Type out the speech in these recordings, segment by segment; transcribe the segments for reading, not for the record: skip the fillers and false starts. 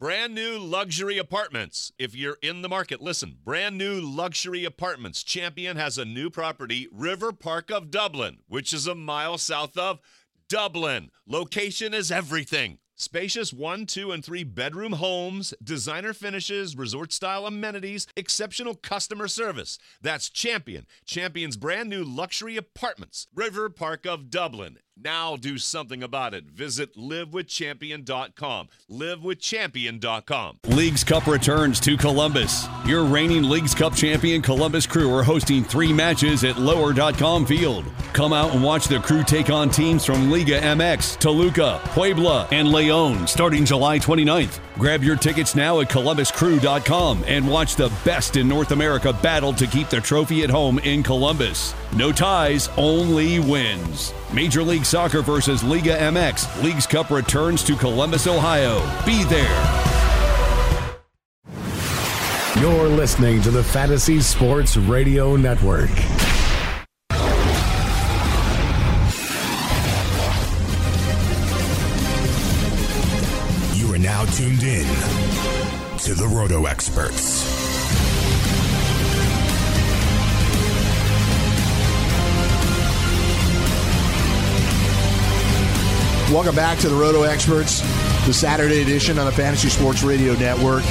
Brand new luxury apartments. If you're in the market, listen. Brand new luxury apartments. Champion has a new property, River Park of Dublin, which is a mile south of Dublin. Location is everything. Spacious 1, 2, and 3 bedroom homes, designer finishes, resort-style amenities, exceptional customer service. That's Champion. Champion's brand new luxury apartments, River Park of Dublin. Now do something about it. Visit livewithchampion.com. Livewithchampion.com. Leagues Cup returns to Columbus. Your reigning Leagues Cup champion Columbus Crew are hosting 3 matches at Lower.com Field. Come out and watch the Crew take on teams from Liga MX, Toluca, Puebla, and León starting July 29th. Grab your tickets now at columbuscrew.com and watch the best in North America battle to keep the trophy at home in Columbus. No ties, only wins. Major League Soccer versus Liga MX. Leagues Cup returns to Columbus, Ohio. Be there. You're listening to the Fantasy Sports Radio Network. You are now tuned in to the Roto Experts. Welcome back to the Roto Experts, the Saturday edition on the Fantasy Sports Radio Network.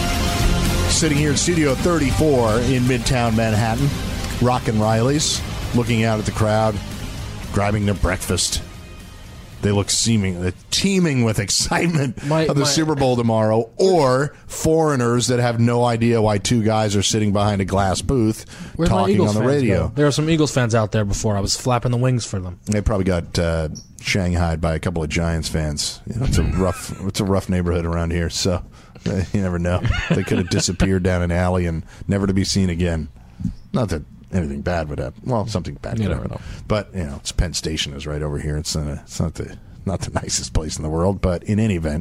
Sitting here in Studio 34 in Midtown Manhattan, Rock and Riley's, looking out at the crowd, grabbing their breakfast. They look teeming with excitement of the Super Bowl tomorrow, or foreigners that have no idea why 2 guys are sitting behind a glass booth talking on the radio. There are some Eagles fans out there before. I was flapping the wings for them. They probably got shanghaied by a couple of Giants fans. You know, it's a rough neighborhood around here, so you never know. They could have disappeared down an alley and never to be seen again. Not that anything bad would happen. Well, something bad could happen. But, you know, it's Penn Station is right over here. It's not the nicest place in the world, but in any event.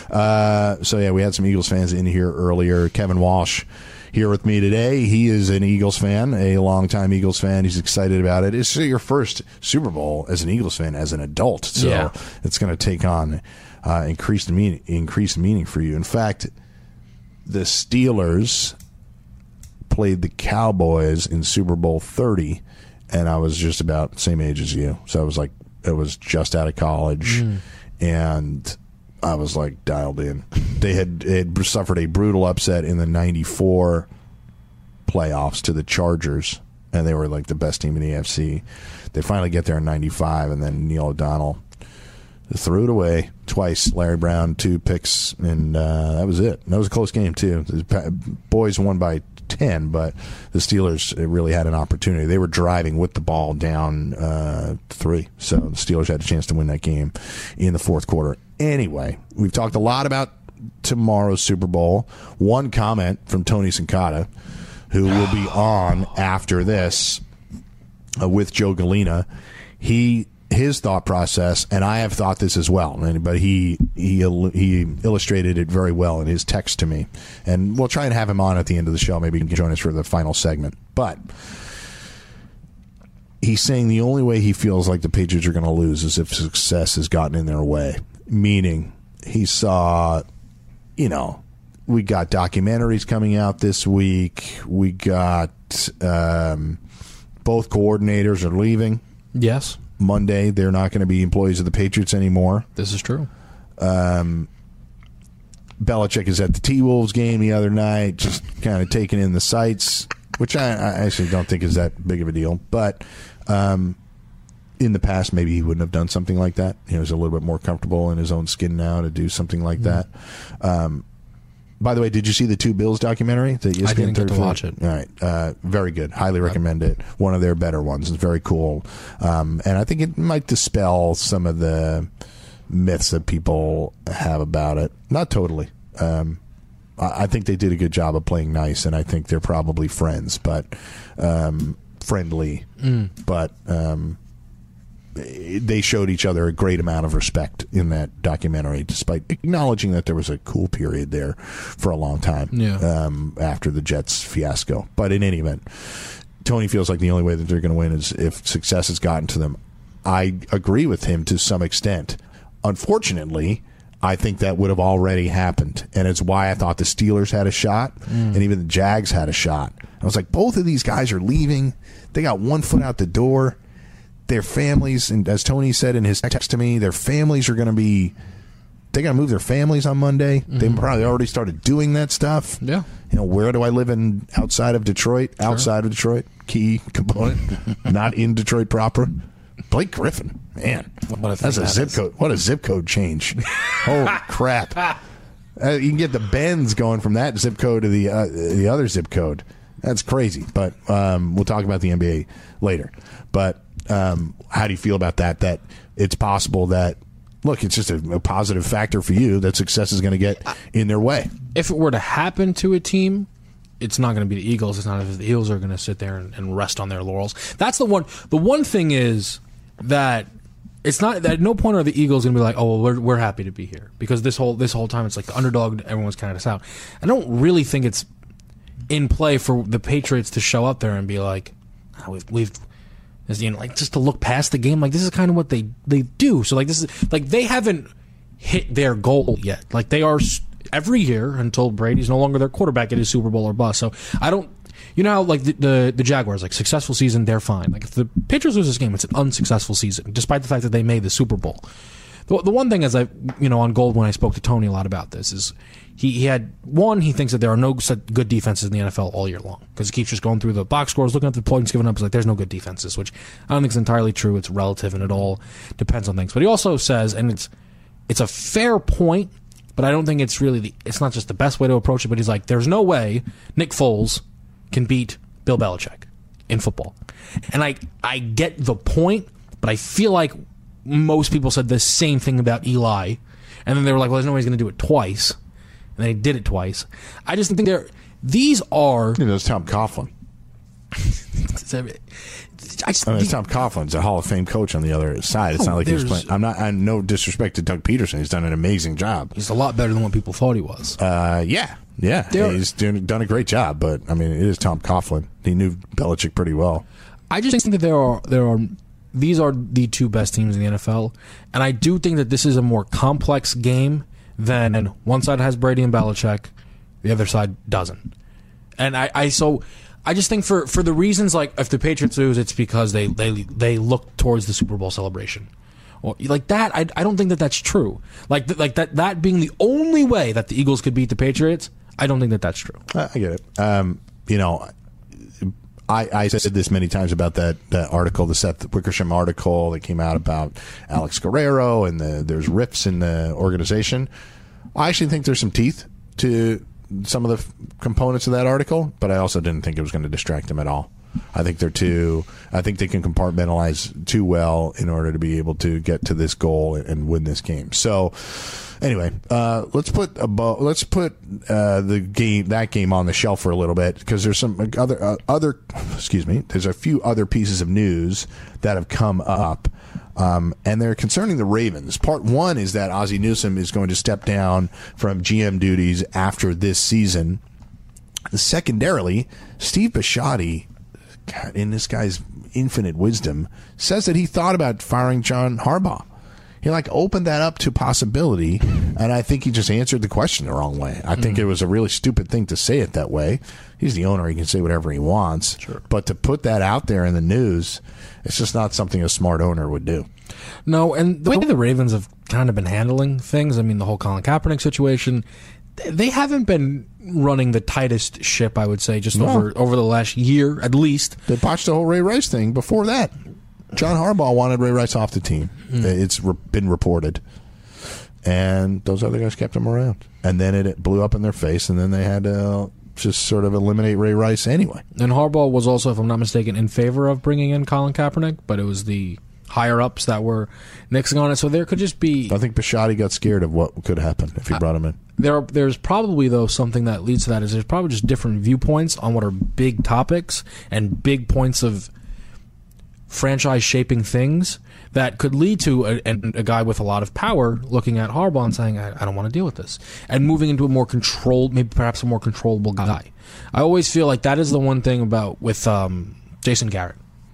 So, yeah, we had some Eagles fans in here earlier. Kevin Walsh here with me today. He is an Eagles fan, a longtime Eagles fan. He's excited about it. It's your first Super Bowl as an Eagles fan as an adult, so it's going to take on increased meaning for you. In fact, the Steelers played the Cowboys in Super Bowl 30, and I was just about the same age as you. So I was just out of college, and I was like dialed in. They had suffered a brutal upset in the 94 playoffs to the Chargers, and they were like the best team in the AFC. They finally get there in 95, and then Neil O'Donnell threw it away twice. Larry Brown, 2 picks, and that was it. That was a close game, too. The boys won by 10, but the Steelers really had an opportunity. They were driving with the ball down 3, so the Steelers had a chance to win that game in the fourth quarter. Anyway, we've talked a lot about tomorrow's Super Bowl. One comment from Tony Sincata, who will be on after this with Joe Galena. His thought process, and I have thought this as well, but he illustrated it very well in his text to me. And we'll try and have him on at the end of the show. Maybe he can join us for the final segment. But he's saying the only way he feels like the Patriots are going to lose is if success has gotten in their way. Meaning, he saw, we got documentaries coming out this week. We got both coordinators are leaving. Yes. Monday, they're not going to be employees of the Patriots anymore. This is true. Belichick is at the T-Wolves game the other night, just kind of taking in the sights, which I actually don't think is that big of a deal. But in the past, maybe he wouldn't have done something like that. He was a little bit more comfortable in his own skin now to do something like that. By the way, did you see the 2 Bills documentary? I didn't get to watch it. All right. Very good. Highly recommend it. One of their better ones. It's very cool. And I think it might dispel some of the myths that people have about it. Not totally. I think they did a good job of playing nice, and I think they're probably friends, but friendly. But they showed each other a great amount of respect in that documentary, despite acknowledging that there was a cool period there for a long time after the Jets fiasco. But in any event, Tony feels like the only way that they're going to win is if success has gotten to them. I agree with him to some extent. Unfortunately, I think that would have already happened. And it's why I thought the Steelers had a shot and even the Jags had a shot. I was like, both of these guys are leaving. They got one foot out the door. Their families, and as Tony said in his text to me, their families are going to be, they got to move their families on Monday. They probably already started doing that stuff. Yeah. Where do I live outside of Detroit? Sure. Outside of Detroit. Key component. Not in Detroit proper. Blake Griffin, man, that's a zip code. What a zip code change! Holy crap! You can get the bends going from that zip code to the other zip code. That's crazy. But we'll talk about the NBA later. But how do you feel about that? That it's possible that, look, it's just a positive factor for you that success is going to get in their way. If it were to happen to a team, it's not going to be the Eagles. It's not if the Eagles are going to sit there and rest on their laurels. That's the one. The one thing is that it's not that at no point are the Eagles going to be like, oh, well, we're happy to be here, because this whole time it's like the underdog. Everyone's counted us out. I don't really think it's in play for the Patriots to show up there and be like, we've like just to look past the game. Like, this is kind of what they do. So like this is like they haven't hit their goal yet. Like they are. Every year until Brady's no longer their quarterback, it is Super Bowl or bust. So I don't, you know how like the Jaguars, like successful season, they're fine. Like if the Patriots lose this game, it's an unsuccessful season, despite the fact that they made the Super Bowl. The one thing, as I, on Gold when I spoke to Tony a lot about this, is he thinks that there are no good defenses in the NFL all year long, because he keeps just going through the box scores, looking at the points given up. He's like, there's no good defenses, which I don't think is entirely true. It's relative and it all depends on things. But he also says, and it's a fair point, but I don't think it's really it's not just the best way to approach it, but he's like, there's no way Nick Foles can beat Bill Belichick in football. And I get the point, but I feel like most people said the same thing about Eli. And then they were like, well, there's no way he's going to do it twice. And they did it twice. I just think these are... There's Tom Coughlin. Tom Coughlin's a Hall of Fame coach on the other side. It's not like he's playing. I'm no disrespect to Doug Peterson. He's done an amazing job. He's a lot better than what people thought he was. Yeah. He's done a great job. But I mean, it is Tom Coughlin. He knew Belichick pretty well. I just think that these are the two best teams in the NFL, and I do think that this is a more complex game than one side has Brady and Belichick, the other side doesn't. And I just think for the reasons, like if the Patriots lose, it's because they look towards the Super Bowl celebration, or like that. I don't think that that's true. Like that being the only way that the Eagles could beat the Patriots, I don't think that that's true. I get it. I said this many times about that article, the Seth Wickersham article that came out about Alex Guerrero, and there's rifts in the organization. I actually think there's some teeth to some of the components of that article, but I also didn't think it was going to distract them at all. I think I think they can compartmentalize too well in order to be able to get to this goal and win this game. So anyway, let's put that game on the shelf for a little bit, because there's some other there's a few other pieces of news that have come up. And they're concerning the Ravens. Part one is that Ozzie Newsome is going to step down from GM duties after this season. Secondarily, Steve Bisciotti, God, in this guy's infinite wisdom, says that he thought about firing John Harbaugh. He opened that up to possibility, and I think he just answered the question the wrong way. I think it was a really stupid thing to say it that way. He's the owner; he can say whatever he wants. Sure. But to put that out there in the news, it's just not something a smart owner would do. No, and the way the Ravens have kind of been handling things, I mean, the whole Colin Kaepernick situation, they haven't been running the tightest ship, I would say, just over the last year at least. They botched the whole Ray Rice thing before that. John Harbaugh wanted Ray Rice off the team. It's been reported. And those other guys kept him around. And then it blew up in their face, and then they had to just sort of eliminate Ray Rice anyway. And Harbaugh was also, if I'm not mistaken, in favor of bringing in Colin Kaepernick, but it was the higher-ups that were nixing on it. So there could just be... I think Bisciotti got scared of what could happen if he brought him in. There's probably, though, something that leads to that is there's probably just different viewpoints on what are big topics and big points of franchise-shaping things that could lead to a guy with a lot of power looking at Harbaugh and saying, I don't want to deal with this, and moving into a more controlled, maybe perhaps a more controllable guy. I always feel like that is the one thing with Jason Garrett.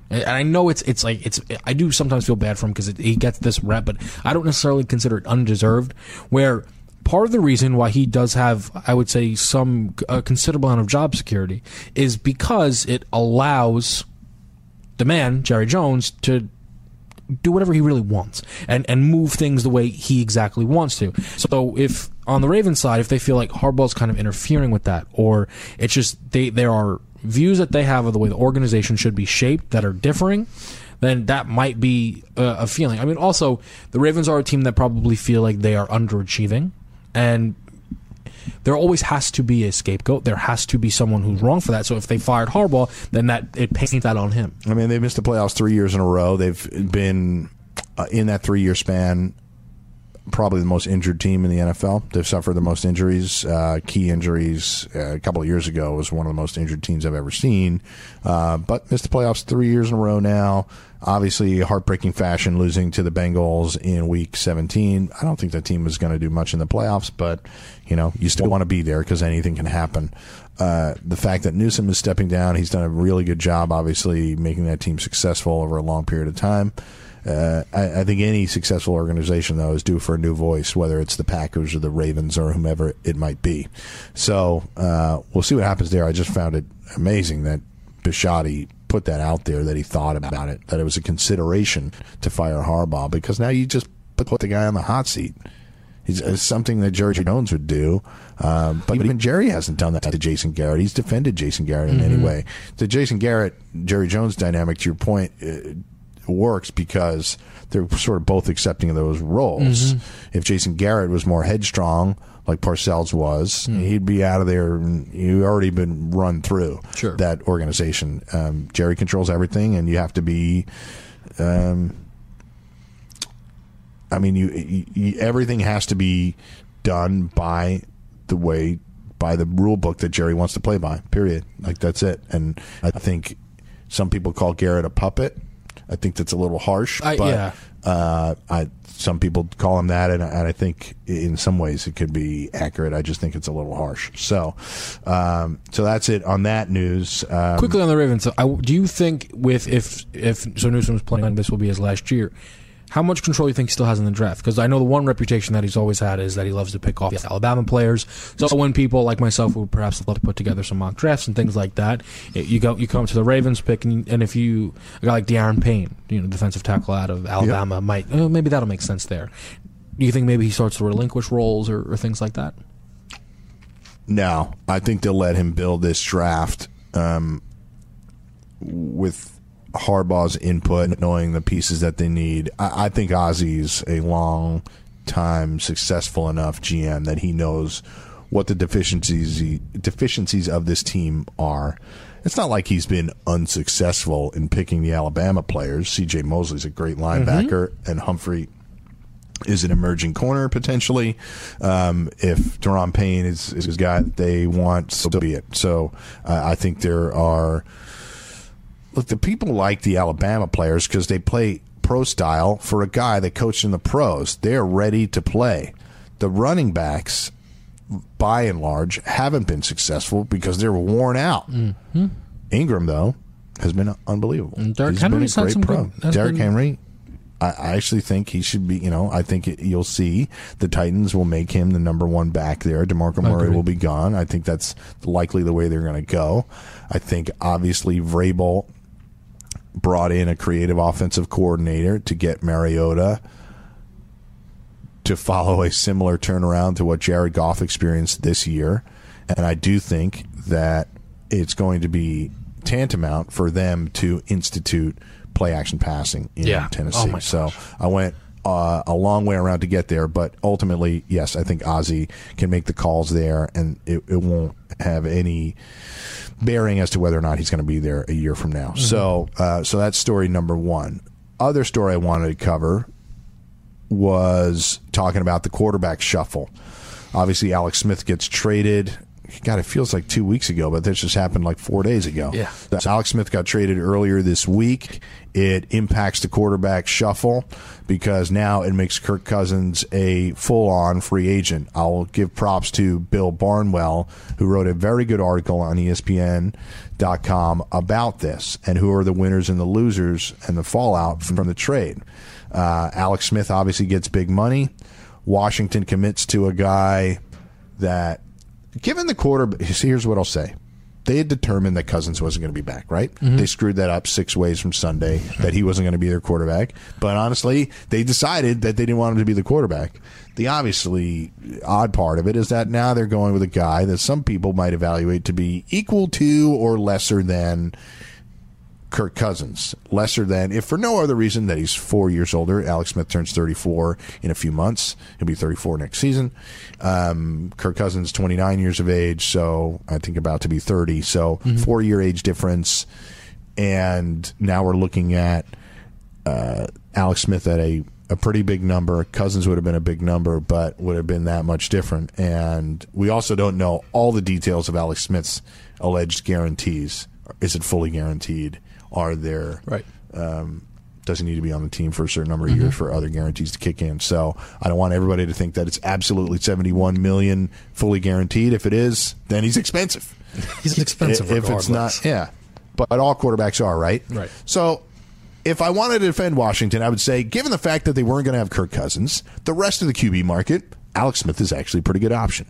And I know it's I do sometimes feel bad for him because he gets this rep, but I don't necessarily consider it undeserved. Where part of the reason why he does have, I would say, a considerable amount of job security is because it allows the man, Jerry Jones, to do whatever he really wants and move things the way he exactly wants to. So if on the Ravens side, if they feel like Harbaugh's kind of interfering with that, or it's just there are views that they have of the way the organization should be shaped that are differing, then that might be a feeling. I mean, also, the Ravens are a team that probably feel like they are underachieving, and there always has to be a scapegoat. There has to be someone who's wrong for that. So if they fired Harbaugh, then it paints that on him. I mean, they've missed the playoffs 3 years in a row. They've been, in that 3-year span, probably the most injured team in the NFL. They've suffered the most injuries, key injuries. A couple of years ago was one of the most injured teams I've ever seen. But missed the playoffs 3 years in a row now. Obviously, heartbreaking fashion, losing to the Bengals in Week 17. I don't think that team is going to do much in the playoffs, but you still want to be there because anything can happen. The fact that Newsom is stepping down, he's done a really good job, obviously, making that team successful over a long period of time. I think any successful organization, though, is due for a new voice, whether it's the Packers or the Ravens or whomever it might be. So we'll see what happens there. I just found it amazing that Bisciotti put that out there, that he thought about it, that it was a consideration to fire Harbaugh, because now you just put the guy on the hot seat. It's something that Jerry Jones would do, but even Jerry hasn't done that to Jason Garrett. He's defended Jason Garrett in any way. The Jason Garrett, Jerry Jones dynamic, to your point, works because they're sort of both accepting of those roles. If Jason Garrett was more headstrong, like Parcells was, he'd be out of there. He'd already been run through that organization. Jerry controls everything, and you have to be. Everything has to be done by the rule book that Jerry wants to play by. Period. Like, that's it. And I think some people call Garrett a puppet. I think that's a little harsh, some people call him that, and I think in some ways it could be accurate. I just think it's a little harsh. So that's it on that news. Quickly on the Ravens, do you think if Newsom's playing, this will be his last year? How much control do you think he still has in the draft? Because I know the one reputation that he's always had is that he loves to pick off Alabama players. So when people like myself would perhaps love to put together some mock drafts and things like that, you come to the Ravens pick, and if a guy like De'Aaron Payne, defensive tackle out of Alabama, might maybe that'll make sense there. Do you think maybe he starts to relinquish roles or things like that? No, I think they'll let him build this draft with Harbaugh's input, knowing the pieces that they need. I think Ozzy's a long-time successful enough GM that he knows what the deficiencies of this team are. It's not like he's been unsuccessful in picking the Alabama players. C.J. Mosley's a great linebacker, and Humphrey is an emerging corner potentially. If De'Aaron Payne is a guy that they want, so be it. So I think there are. Look, the people like the Alabama players because they play pro style for a guy that coached in the pros. They're ready to play. The running backs, by and large, haven't been successful because they're worn out. Ingram, though, has been unbelievable. Derrick Henry's been a great pro. Derrick Henry, I actually think he should be, I think you'll see the Titans will make him the number one back there. DeMarco Murray will be gone. I think that's likely the way they're going to go. I think, obviously, Vrabel brought in a creative offensive coordinator to get Mariota to follow a similar turnaround to what Jared Goff experienced this year. And I do think that it's going to be tantamount for them to institute play-action passing in Tennessee. So I went a long way around to get there, but ultimately, yes, I think Ozzie can make the calls there, and it won't have any bearing as to whether or not he's going to be there a year from now. So that's story number one. Other story I wanted to cover was talking about the quarterback shuffle. Obviously, Alex Smith gets traded. God, it feels like 2 weeks ago, but this just happened like 4 days ago. Yeah. Alex Smith got traded earlier this week. It impacts the quarterback shuffle because now it makes Kirk Cousins a full-on free agent. I'll give props to Bill Barnwell, who wrote a very good article on ESPN.com about this and who are the winners and the losers and the fallout from the trade. Alex Smith obviously gets big money. Washington commits to a guy that, given the quarterback, here's what I'll say. They had determined that Cousins wasn't going to be back, right? They screwed that up 6 ways from Sunday, that he wasn't going to be their quarterback. But honestly, they decided that they didn't want him to be the quarterback. The obviously odd part of it is that now they're going with a guy that some people might evaluate to be equal to or lesser than Kirk Cousins. Lesser than, if for no other reason that he's 4 years older. Alex Smith turns 34 in a few months. He'll be 34 next season. Kirk Cousins, 29 years of age, so I think about to be 30. So 4-year age difference. And now we're looking at Alex Smith at a pretty big number. Cousins would have been a big number, but would have been that much different. And we also don't know all the details of Alex Smith's alleged guarantees. Is it fully guaranteed? Are there does he need to be on the team for a certain number of years for other guarantees to kick in? So I don't want everybody to think that it's absolutely $71 million fully guaranteed. If it is, then he's expensive. He's expensive if it's not, yeah. But all quarterbacks are, right? Right. So if I wanted to defend Washington, I would say, given the fact that they weren't going to have Kirk Cousins, the rest of the QB market, Alex Smith is actually a pretty good option.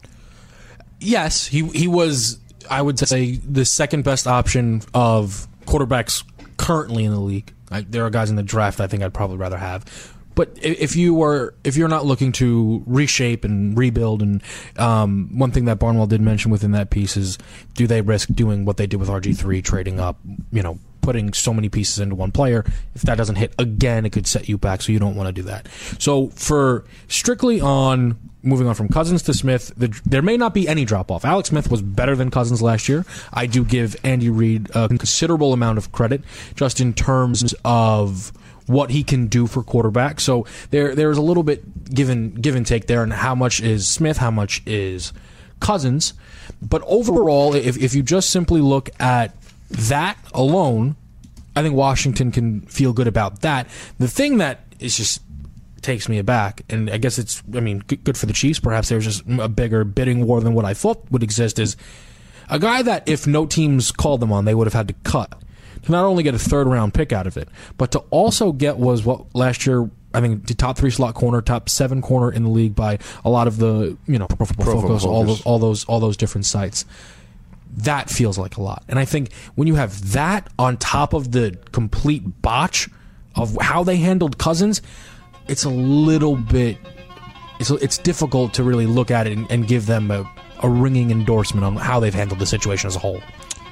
Yes, he was, I would say, the second best option of quarterbacks currently in the league. There are guys in the draft I think I'd probably rather have. But if you're not looking to reshape and rebuild, and one thing that Barnwell did mention within that piece is, do they risk doing what they did with RG3, trading up, putting so many pieces into one player? If that doesn't hit again, it could set you back, so you don't want to do that. So for strictly on moving on from Cousins to Smith, there may not be any drop-off. Alex Smith was better than Cousins last year. I do give Andy Reid a considerable amount of credit just in terms of what he can do for quarterbacks. So there's a little bit give and take there, and how much is Smith, how much is Cousins. But overall, if you just simply look at that alone, I think Washington can feel good about that. The thing that is just takes me aback, and I guess it's, good for the Chiefs. Perhaps there's just a bigger bidding war than what I thought would exist, is a guy that if no teams called them on, they would have had to cut. To not only get a third-round pick out of it, but to also get was what last year, I think, the top 3 slot corner, top 7 corner in the league by a lot of the, Pro Football Focus, all those different sites. That feels like a lot. And I think when you have that on top of the complete botch of how they handled Cousins, it's a little bit, it's difficult to really look at it and give them a ringing endorsement on how they've handled the situation as a whole.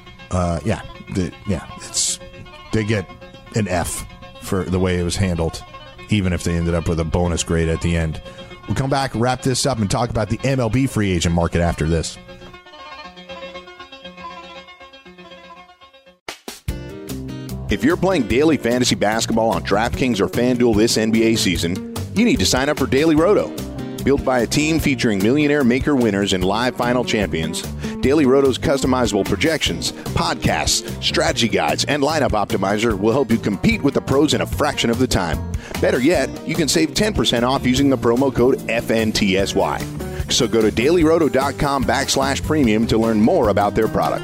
They get an F for the way it was handled, even if they ended up with a bonus grade at the end. We'll come back, wrap this up, and talk about the MLB free agent market after this. If you're playing daily fantasy basketball on DraftKings or FanDuel this NBA season, you need to sign up for Daily Roto. Built by a team featuring millionaire maker winners and live final champions, Daily Roto's customizable projections, podcasts, strategy guides, and lineup optimizer will help you compete with the pros in a fraction of the time. Better yet, you can save 10% off using the promo code FNTSY. So go to dailyroto.com/premium to learn more about their product.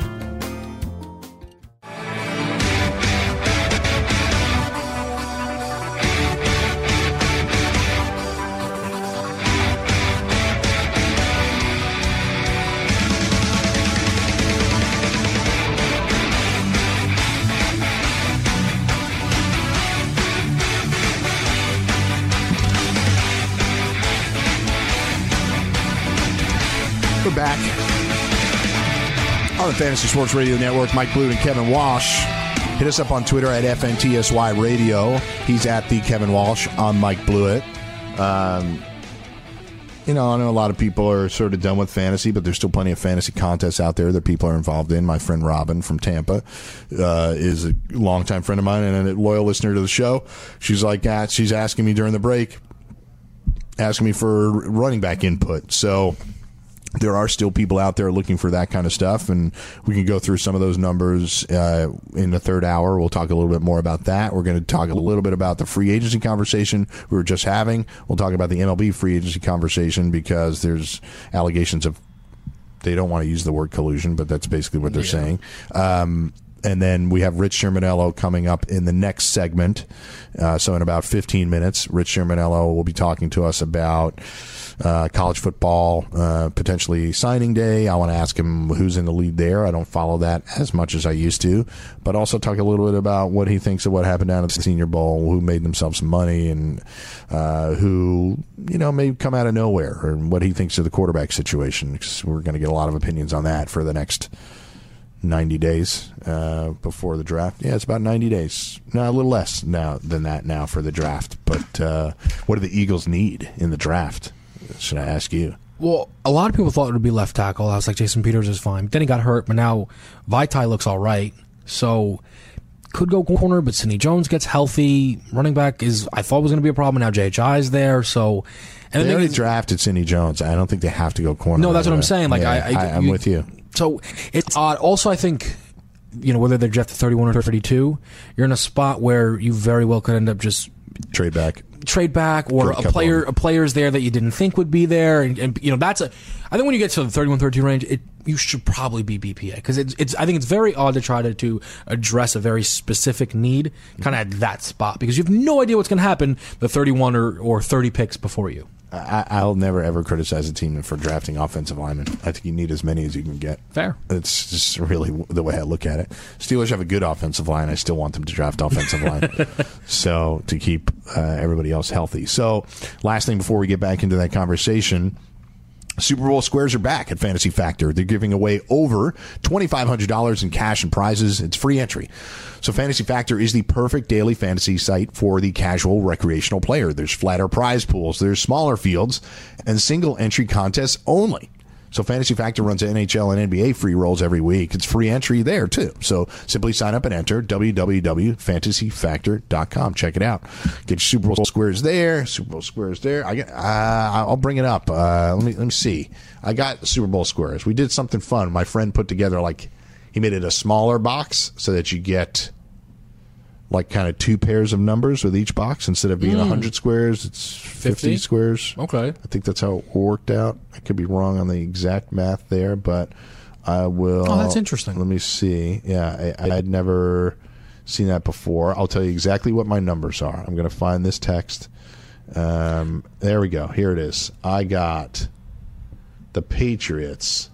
Back on the Fantasy Sports Radio Network. Mike Blewett and Kevin Walsh. Hit us up on Twitter at FNTSY Radio. He's at the Kevin Walsh. I'm Mike Blewett. I know a lot of people are sort of done with fantasy, but there's still plenty of fantasy contests out there that people are involved in. My friend Robin from Tampa is a longtime friend of mine and a loyal listener to the show. She's asking me during the break, asking me for running back input. So there are still people out there looking for that kind of stuff, and we can go through some of those numbers in the third hour. We'll talk a little bit more about that. We're going to talk a little bit about the free agency conversation we were just having. We'll talk about the MLB free agency conversation because there's allegations of, they don't want to use the word collusion, but that's basically what they're saying. And then we have Rich Shermanello coming up in the next segment. So in about 15 minutes, Rich Shermanello will be talking to us about college football, potentially signing day. I want to ask him who's in the lead there. I don't follow that as much as I used to, but also talk a little bit about what he thinks of what happened down at the Senior Bowl, who made themselves some money, and who, may come out of nowhere, or what he thinks of the quarterback situation. Because we're going to get a lot of opinions on that for the next 90 days before the draft. Yeah, it's about 90 days. No, a little less now than that now for the draft. But what do the Eagles need in the draft? Should I ask you? Well, a lot of people thought it would be left tackle. I was like, Jason Peters is fine. But then he got hurt, but now Vaitai looks all right. So could go corner, but Sidney Jones gets healthy. Running back I thought was going to be a problem. Now J.H.I. is there. So, and they already drafted Sidney Jones. I don't think they have to go corner. No, that's what I'm saying. Like, yeah, I'm with you. So it's odd. Also, I think, whether they're drafted 31 or 32, you're in a spot where you very well could end up just trade back, or a player's there that you didn't think would be there, and that's I think when you get to the 31-32 range, you should probably be BPA, because I think it's very odd to try to address a very specific need kind of at that spot, because you have no idea what's going to happen the 31 or 30 picks before you. I'll never ever criticize a team for drafting offensive linemen. I think you need as many as you can get. Fair. It's just really the way I look at it. Steelers have a good offensive line. I still want them to draft offensive line, so to keep everybody else healthy. So, last thing before we get back into that conversation. Super Bowl squares are back at Fantasy Factor. They're giving away over $2,500 in cash and prizes. It's free entry. So Fantasy Factor is the perfect daily fantasy site for the casual recreational player. There's flatter prize pools, there's smaller fields, and single entry contests only. So Fantasy Factor runs NHL and NBA free rolls every week. It's free entry there, too. So simply sign up and enter www.fantasyfactor.com. Check it out. Get your Super Bowl squares there. Super Bowl squares there. I'll bring it up. Let me see. I got the Super Bowl squares. We did something fun. My friend put together, he made it a smaller box so that you get kind of two pairs of numbers with each box. Instead of being 100 squares, it's 50 squares. Okay. I think that's how it worked out. I could be wrong on the exact math there, but I will. Oh, that's interesting. Let me see. Yeah, I had never seen that before. I'll tell you exactly what my numbers are. I'm going to find this text. There we go. Here it is. I got the Patriots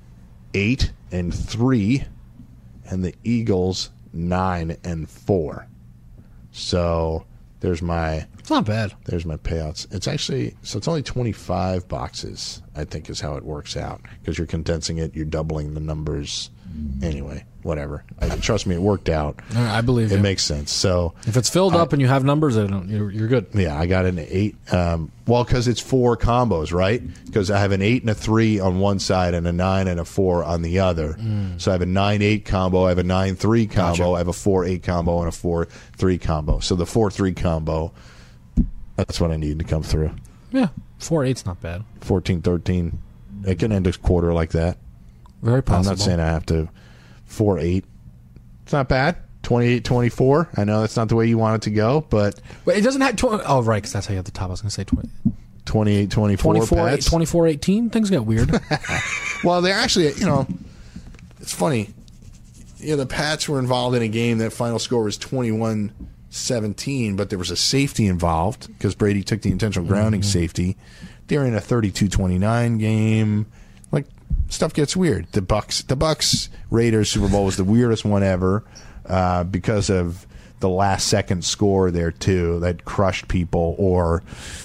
8-3 and the Eagles 9-4. So there's my. It's not bad. There's my payouts. It's only 25 boxes, I think, is how it works out, because you're condensing it, you're doubling the numbers. Anyway, whatever. Trust me, it worked out. I believe it makes sense. So if it's filled up and you have numbers, you're good. Yeah, I got an 8. Because it's 4 combos, right? Because I have an 8 and a 3 on one side and a 9 and a 4 on the other. So I have a 9-8 combo, I have a 9-3 combo, gotcha. I have a 4-8 combo, and a 4-3 combo. So the 4-3 combo, that's what I need to come through. Yeah, 4-8's not bad. 14-13. It can end a quarter like that. Very possible. I'm not saying I have to 4-8. It's not bad. 28-24. I know that's not the way you want it to go, but it doesn't have 20. Oh, right, because that's how you have the top. I was going to say 20. 28-24. 24-18. Things get weird. Well, they're actually, it's funny. The Pats were involved in a game that final score was 21-17, but there was a safety involved because Brady took the intentional grounding safety. They're in a 32-29 game. Stuff gets weird. The Bucks Raiders Super Bowl was the weirdest one ever because of the last second score there too that crushed people or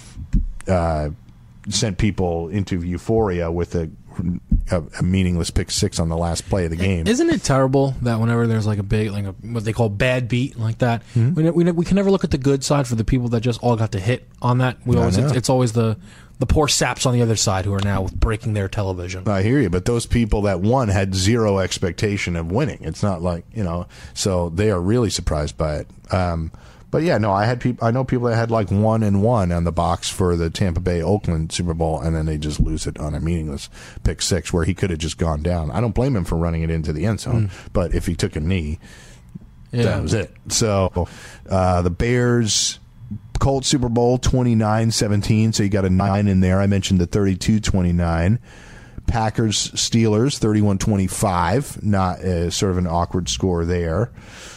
sent people into euphoria with a meaningless pick 6 on the last play of the game. Isn't it terrible that whenever there's a big what they call bad beat like that, we can never look at the good side for the people that just all got to hit on that. It's always the poor saps on the other side who are now breaking their television. I hear you, but those people that won had zero expectation of winning. It's not so they are really surprised by it. But yeah, no, I know people that had like 1-1 on the box for the Tampa Bay Oakland Super Bowl, and then they just lose it on a meaningless pick six where he could have just gone down. I don't blame him for running it into the end zone, but if he took a knee, that was it. So the Bears Colts Super Bowl 29-17, so you got a 9 in there. I mentioned the 32-29. Packers Steelers 31-25, not sort of an awkward score there.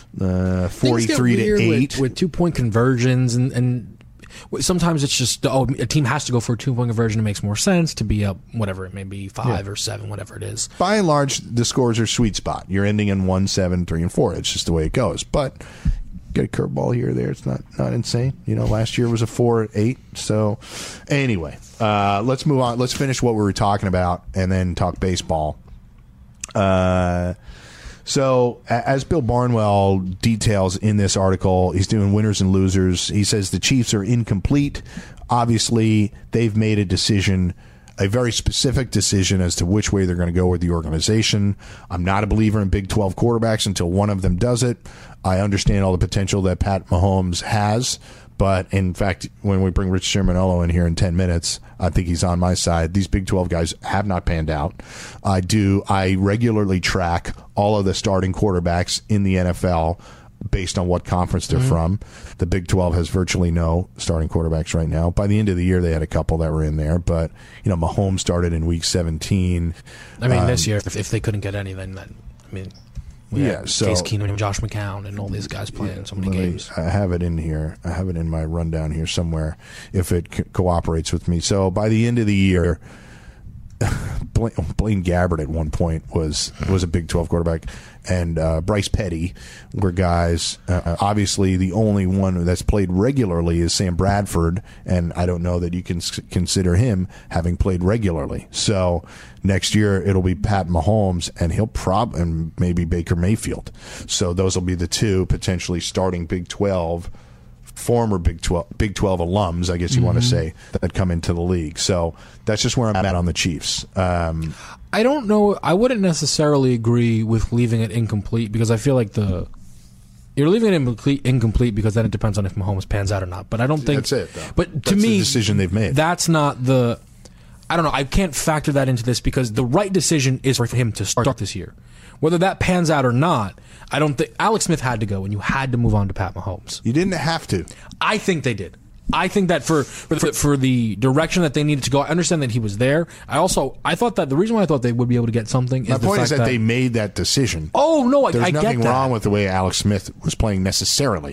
43-8 with 2-point conversions, and sometimes it's just a team has to go for a 2-point conversion. It makes more sense to be up whatever it may be, 5 or 7, whatever it is. By and large, the scores are sweet spot. You're ending in 1, 7, 3, and 4. It's just the way it goes. But get a curveball here or there. It's not insane. Last year was a 4-8. So anyway, let's move on. Let's finish what we were talking about and then talk baseball. So, as Bill Barnwell details in this article, he's doing winners and losers. He says the Chiefs are incomplete. Obviously, they've made a decision, a very specific decision as to which way they're going to go with the organization. I'm not a believer in Big 12 quarterbacks until one of them does it. I understand all the potential that Pat Mahomes has. But, in fact, when we bring Rich Shermanolo in here in 10 minutes, I think he's on my side. These Big 12 guys have not panned out. I regularly track all of the starting quarterbacks in the NFL based on what conference they're from. The Big 12 has virtually no starting quarterbacks right now. By the end of the year, they had a couple that were in there. But, Mahomes started in Week 17. I mean, this year, if they couldn't get any, then we had so Case Keenum and Josh McCown and all these guys playing so many games. I have it in here. I have it in my rundown here somewhere if it cooperates with me. So by the end of the year, Blaine Gabbert at one point was a Big 12 quarterback, and Bryce Petty were guys. Obviously, the only one that's played regularly is Sam Bradford, and I don't know that you can consider him having played regularly. So next year it'll be Pat Mahomes, and and maybe Baker Mayfield. So those will be the two potentially starting Big 12. Former Big 12 alums, I guess you want to say, that come into the league. So that's just where I'm at on the Chiefs. I don't know. I wouldn't necessarily agree with leaving it incomplete because I feel like you're leaving it incomplete because then it depends on if Mahomes pans out or not. But I don't think that's it. Though. But to that's me, the decision they've made. That's not the. I don't know. I can't factor that into this because the right decision is for him to start this year. Whether that pans out or not, I don't think Alex Smith had to go, and you had to move on to Pat Mahomes. You didn't have to. I think they did. I think that for the direction that they needed to go, I understand that he was there. I thought that the reason why I thought they would be able to get something is my point is that they made that decision. Oh no, I get that. There's nothing wrong with the way Alex Smith was playing necessarily.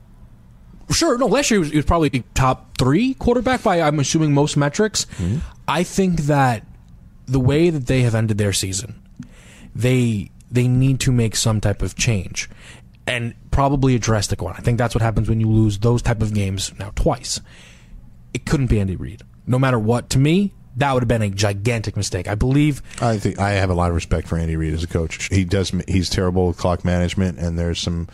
Sure, no. Last year he was probably top 3 quarterback by I'm assuming most metrics. Mm-hmm. I think that the way that they have ended their season, they need to make some type of change and probably a drastic one. I think that's what happens when you lose those type of games now twice. It couldn't be Andy Reid. No matter what, to me, that would have been a gigantic mistake. I think I have a lot of respect for Andy Reid as a coach. He's terrible with clock management, and there's some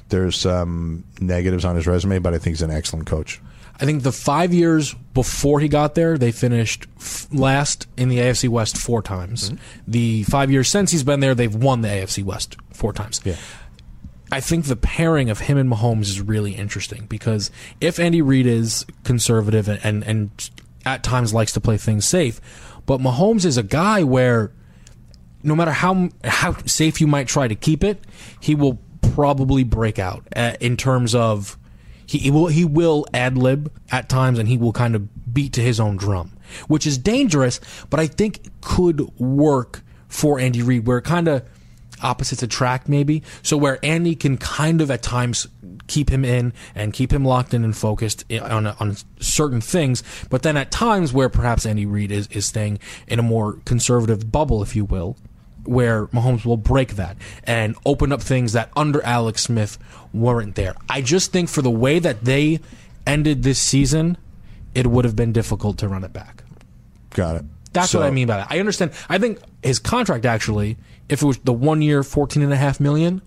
negatives on his resume, but I think he's an excellent coach. I think the 5 years before he got there, they finished last in the AFC West 4 times. Mm-hmm. The 5 years since he's been there, they've won the AFC West 4 times. Yeah. I think the pairing of him and Mahomes is really interesting because if Andy Reid is conservative and at times likes to play things safe, but Mahomes is a guy where no matter how safe you might try to keep it, he will probably break out in terms of he will ad-lib at times, and he will kind of beat to his own drum, which is dangerous, but I think could work for Andy Reid, where kind of opposites attract maybe. So where Andy can kind of at times keep him in and keep him locked in and focused on certain things, but then at times where perhaps Andy Reid is staying in a more conservative bubble, if you will, where Mahomes will break that and open up things that under Alex Smith weren't there. I just think for the way that they ended this season, it would have been difficult to run it back. Got it. That's what I mean by that. I understand. I think his contract actually, if it was the 1 year, $14.5 million,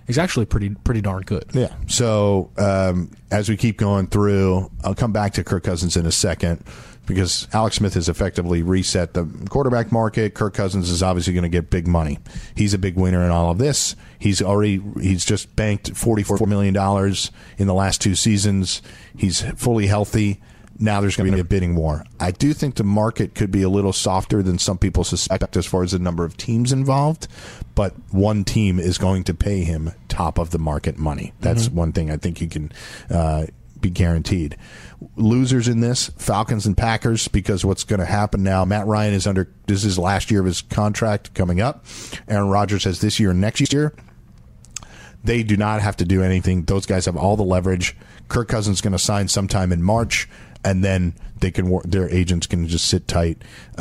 is actually pretty darn good. Yeah. So as we keep going through, I'll come back to Kirk Cousins in a second because Alex Smith has effectively reset the quarterback market. Kirk Cousins is obviously going to get big money. He's a big winner in all of this. He's just banked $44 million in the last 2 seasons. He's fully healthy. Now there's going to be a bidding war. I do think the market could be a little softer than some people suspect as far as the number of teams involved, but one team is going to pay him top of the market money. That's one thing I think you can be guaranteed. Losers in this, Falcons and Packers, because what's going to happen now, Matt Ryan this is his last year of his contract coming up. Aaron Rodgers has this year and next year. They do not have to do anything. Those guys have all the leverage. Kirk Cousins is going to sign sometime in March, and then they can their agents can just sit tight.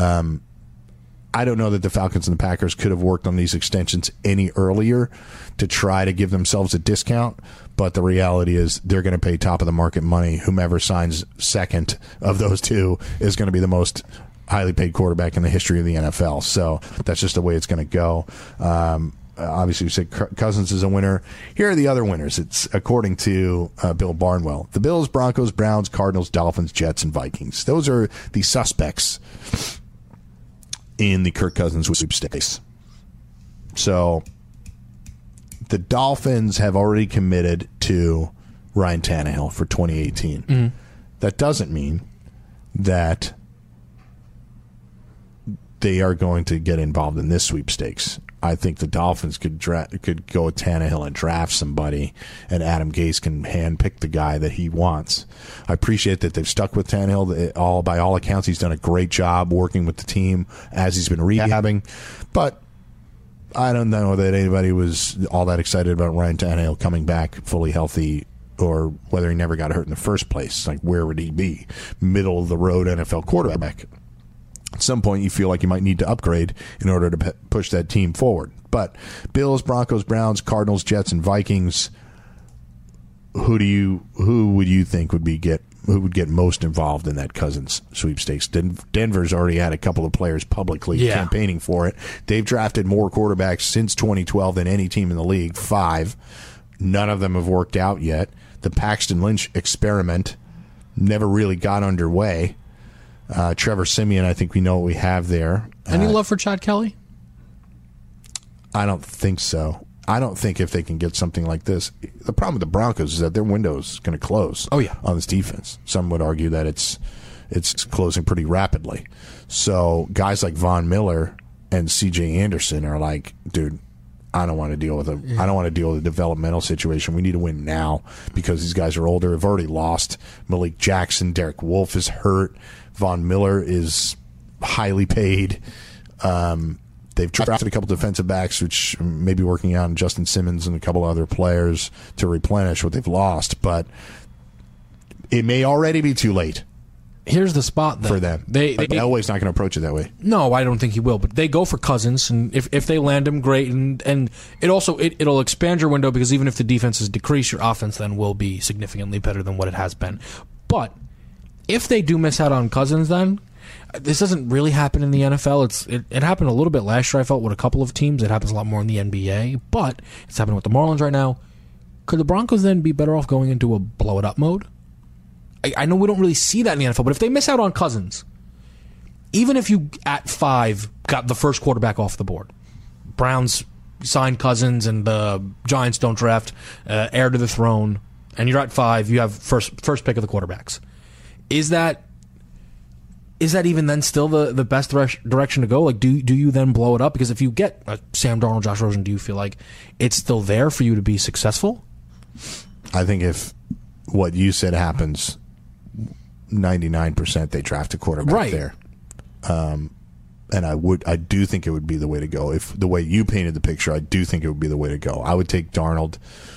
I don't know that the Falcons and the Packers could have worked on these extensions any earlier to try to give themselves a discount, but the reality is they're going to pay top of the market money. Whomever signs second of those two is going to be the most highly paid quarterback in the history of the NFL. So that's just the way it's going to go. Obviously, we said Cousins is a winner. Here are the other winners. It's according to Bill Barnwell. The Bills, Broncos, Browns, Cardinals, Dolphins, Jets, and Vikings. Those are the suspects in the Kirk Cousins sweepstakes. So the Dolphins have already committed to Ryan Tannehill for 2018. Mm-hmm. That doesn't mean that they are going to get involved in this sweepstakes. I think the Dolphins could go with Tannehill and draft somebody, and Adam Gase can handpick the guy that he wants. I appreciate that they've stuck with Tannehill. By all accounts, he's done a great job working with the team as he's been rehabbing. But I don't know that anybody was all that excited about Ryan Tannehill coming back fully healthy, or whether he never got hurt in the first place. Like, where would he be? Middle of the road NFL quarterback. At some point, you feel like you might need to upgrade in order to push that team forward. But Bills, Broncos, Browns, Cardinals, Jets, and Vikings. Who would you think would get most involved in that Cousins sweepstakes? Denver's already had a couple of players publicly campaigning for it. They've drafted more quarterbacks since 2012 than any team in the league. 5. None of them have worked out yet. The Paxton Lynch experiment never really got underway. Trevor Siemian, I think we know what we have there. Any love for Chad Kelly? I don't think so. I don't think if they can get something like this. The problem with the Broncos is that their window is going to close on this defense. Some would argue that it's closing pretty rapidly. So guys like Von Miller and C.J. Anderson are like, dude, I don't want to deal with I don't want to deal with a developmental situation. We need to win now because these guys are older. Have already lost Malik Jackson. Derek Wolfe is hurt. Von Miller is highly paid. They've drafted a couple defensive backs, which may be working out, and Justin Simmons and a couple other players to replenish what they've lost. But it may already be too late. Here's the spot, though. For them. Elway's not going to approach it that way. No, I don't think he will. But they go for Cousins, and if they land him, great. And it'll expand your window because even if the defense is decreased, your offense then will be significantly better than what it has been. But if they do miss out on Cousins, then this doesn't really happen in the NFL. It happened a little bit last year, I felt, with a couple of teams. It happens a lot more in the NBA, but it's happening with the Marlins right now. Could the Broncos then be better off going into a blow-it-up mode? I know we don't really see that in the NFL, but if they miss out on Cousins, even if you, at 5, got the first quarterback off the board, Browns sign Cousins and the Giants don't draft heir to the throne, and you're at 5, you have first pick of the quarterbacks. Is that even then still the best direction to go? Like, do you then blow it up? Because if you get Sam Darnold, Josh Rosen, do you feel like it's still there for you to be successful? I think if what you said happens, 99% they draft a quarterback there. And I do think it would be the way to go. If the way you painted the picture, I do think it would be the way to go. I would take Darnold.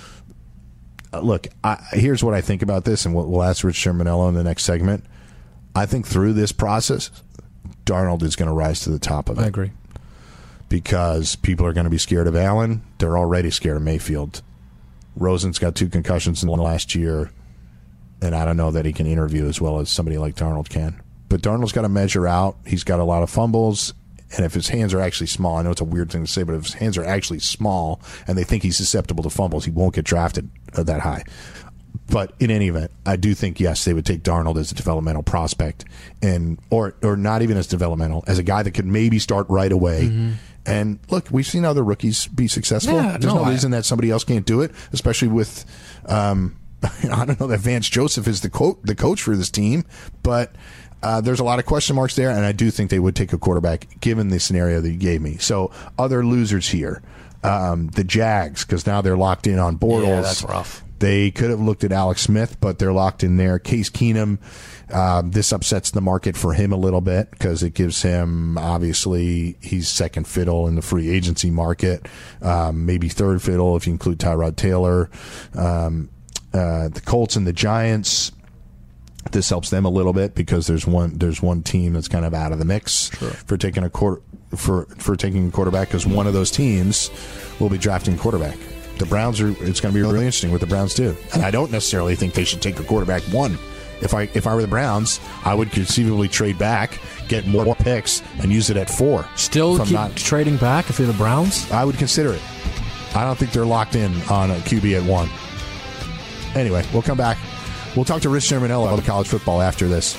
Look, here's what I think about this, and we'll ask Rich Shermanello in the next segment. I think through this process, Darnold is going to rise to the top of it. I agree. Because people are going to be scared of Allen. They're already scared of Mayfield. Rosen's got 2 concussions in the last year, and I don't know that he can interview as well as somebody like Darnold can. But Darnold's got to measure out. He's got a lot of fumbles, And if his hands are actually small, I know it's a weird thing to say, but if his hands are actually small and they think he's susceptible to fumbles, he won't get drafted that high. But in any event, I do think, yes, they would take Darnold as a developmental prospect, and or not even as developmental, as a guy that could maybe start right away. Mm-hmm. And look, we've seen other rookies be successful. Yeah, There's no reason that somebody else can't do it, especially with, I don't know that Vance Joseph is the coach for this team, but there's a lot of question marks there, and I do think they would take a quarterback given the scenario that you gave me. So other losers here, the Jags, because now they're locked in on Bortles. Yeah, that's rough. They could have looked at Alex Smith, but they're locked in there. Case Keenum, this upsets the market for him a little bit because it gives him, obviously, he's second fiddle in the free agency market, maybe third fiddle if you include Tyrod Taylor. The Colts and the Giants, this helps them a little bit because there's one team that's kind of out of the mix for taking a taking a quarterback, because one of those teams will be drafting quarterback. The Browns it's going to be really interesting what the Browns do. And I don't necessarily think they should take a quarterback one. If I were the Browns, I would conceivably trade back, get more picks, and use it at 4. Still keep trading back if you're the Browns? I would consider it. I don't think they're locked in on a QB at 1. Anyway, we'll come back. We'll talk to Rich Shermanello about college football after this.